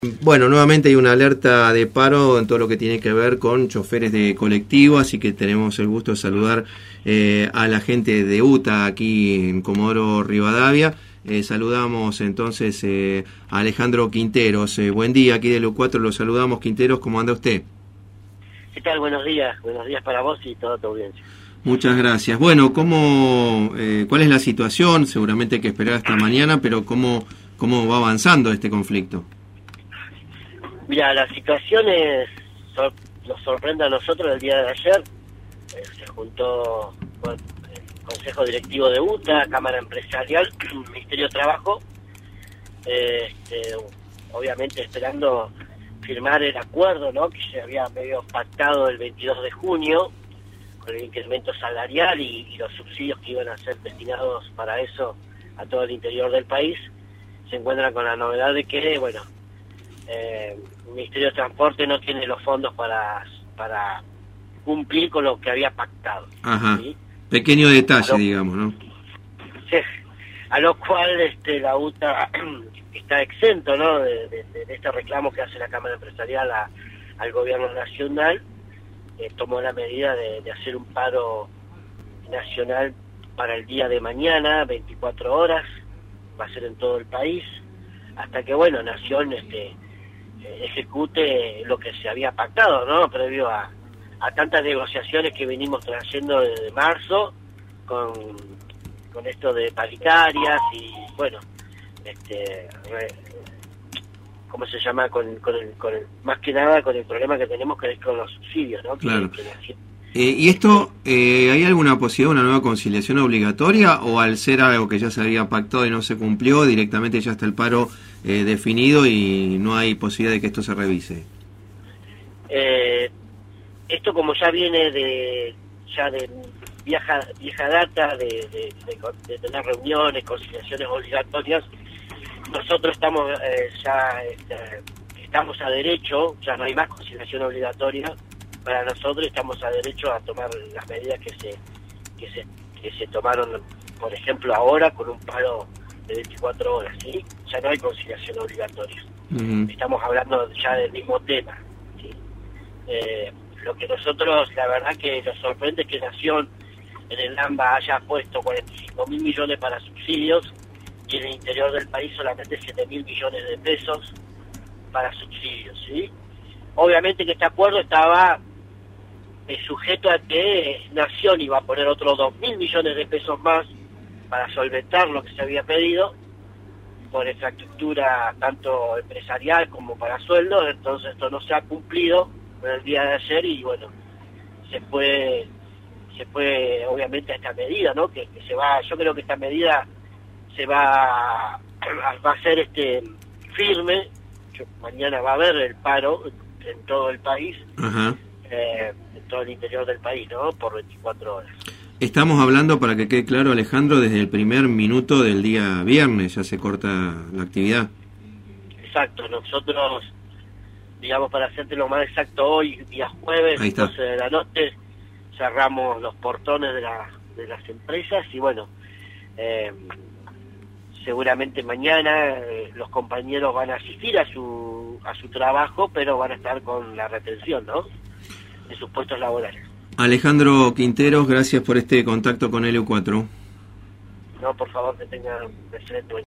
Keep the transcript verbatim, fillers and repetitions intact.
Bueno, nuevamente hay una alerta de paro en todo lo que tiene que ver con choferes de colectivo, así que tenemos el gusto de saludar eh, a la gente de U T A aquí en Comodoro Rivadavia. Eh, saludamos entonces eh, a Alejandro Quinteros. Eh, buen día, aquí del U cuatro lo saludamos. Quinteros, ¿cómo anda usted? ¿Qué tal? Buenos días, buenos días para vos y toda tu audiencia. Muchas gracias. Bueno, ¿cómo, eh, ¿cuál es la situación? Seguramente hay que esperar hasta mañana, pero ¿cómo, cómo va avanzando este conflicto? Mira, la situación es, sor, nos sorprende a nosotros el día de ayer. Eh, se juntó bueno, el Consejo Directivo de U T A, Cámara Empresarial, Ministerio de Trabajo, eh, este, obviamente esperando firmar el acuerdo, ¿no?, que se había medio pactado el veintidós de junio, con el incremento salarial y, y los subsidios que iban a ser destinados para eso a todo el interior del país. Se encuentran con la novedad de que, bueno, eh, el Ministerio de Transporte no tiene los fondos para para cumplir con lo que había pactado. Ajá. ¿Sí? Pequeño detalle, lo, digamos, ¿no? Sí, a lo cual este, la U T A está exento, ¿no?, de, de, de este reclamo que hace la Cámara Empresarial a, al Gobierno Nacional. Eh, tomó la medida de, de hacer un paro nacional para el día de mañana, veinticuatro horas, va a ser en todo el país, hasta que, bueno, Nación este, ejecute lo que se había pactado, ¿no?, previo a, a tantas negociaciones que venimos trayendo desde marzo, con, con esto de paritarias y, bueno, este... Re, ¿cómo se llama? Con, con, el, con el, más que nada con el problema que tenemos que es con los subsidios, ¿no? Claro. Que, que, eh, ¿Y esto, eh, hay alguna posibilidad de una nueva conciliación obligatoria o al ser algo que ya se había pactado y no se cumplió, directamente ya está el paro eh, definido y no hay posibilidad de que esto se revise? Eh, esto como ya viene de ya de vieja, vieja data, de, de, de, de tener reuniones, conciliaciones obligatorias, nosotros estamos eh, ya este, estamos a derecho, ya no hay más conciliación obligatoria para nosotros, estamos a derecho a tomar las medidas que se que se que se tomaron, por ejemplo, ahora con un paro de veinticuatro horas, ¿sí? Ya no hay conciliación obligatoria. Uh-huh. Estamos hablando ya del mismo tema, ¿sí? Eh, lo que nosotros, la verdad que nos sorprende es que Nación en el AMBA haya puesto cuarenta y cinco mil millones para subsidios y en el interior del país solamente siete mil millones de pesos para subsidios, ¿sí? Obviamente que este acuerdo estaba eh, sujeto a que Nación iba a poner otros dos mil millones de pesos más para solventar lo que se había pedido por infraestructura tanto empresarial como para sueldos. Entonces esto no se ha cumplido en el día de ayer y bueno, se fue se fue obviamente a esta medida, ¿no? Que, que se va, yo creo que esta medida se va a, va a ser este firme. Yo, mañana va a haber el paro en todo el país, uh-huh. eh, en todo el interior del país, ¿no?, por veinticuatro horas. Estamos hablando, para que quede claro, Alejandro, desde el primer minuto del día viernes ya se corta la actividad. Exacto, nosotros, digamos, para hacerte lo más exacto, hoy, día jueves, doce de la noche, cerramos los portones de, la, de las empresas y bueno, eh, seguramente mañana eh, los compañeros van a asistir a su a su trabajo, pero van a estar con la retención, ¿no?, de sus puestos laborales. Alejandro Quinteros, gracias por este contacto con el U cuatro. No, por favor, que tengan un excelente